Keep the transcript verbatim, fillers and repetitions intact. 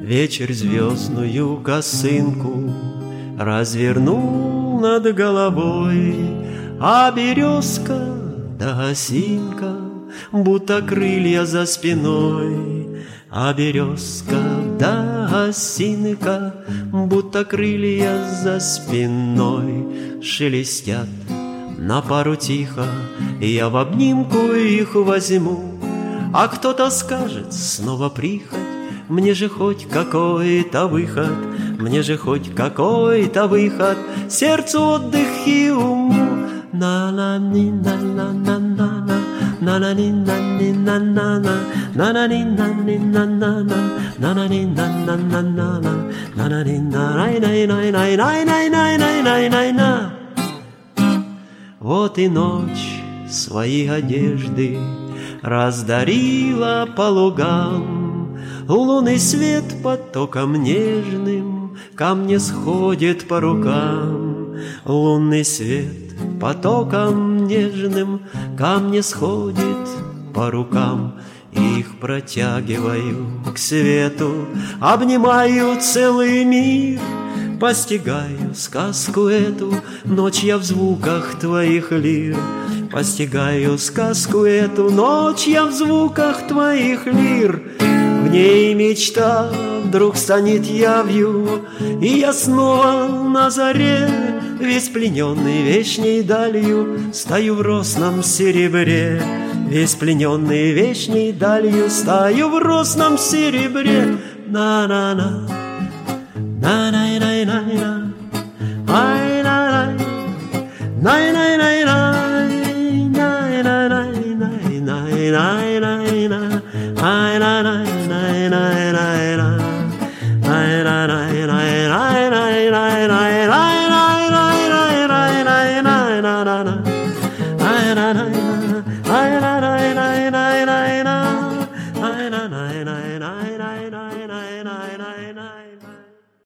Вечер звездную косынку развернул над головой, а березка да осинка будто крылья за спиной, а березка да осинка будто крылья за спиной шелестят на пару тихо, я в обнимку их возьму. А кто-то скажет снова прихоть, мне же хоть какой-то выход, мне же хоть какой-то выход, сердцу отдых и уму. На-на-ни-на-на-на-на, на-на-ни-на-ни-на-на-на, на-на-ни-на-ни-на-на-на, на-на-ни-на-на-на-на, на-на-ни-на-най-най-най-най-най-най-най-най-най-най. Вот и ночь свои одежды раздарила по лугам, лунный свет потоком нежным ко мне сходит по рукам. Лунный свет потоком нежным ко мне сходит по рукам. Их протягиваю к свету, обнимаю целый мир, постигаю сказку эту, ночь я в звуках твоих лир. Постигаю сказку эту, ночь я в звуках твоих лир. В ней мечта вдруг станет явью, и я снова на заре, весь плененный вечней далью, стою в росном серебре. Весь плененный вечней далью, стою в росном серебре. На-на-на, на-най-най-най-на, ай-на-най, най-най-най-най, най-най-най-най-най-най-най, ай-на-най-най-най-най-най, ай-на-най-най-най-най.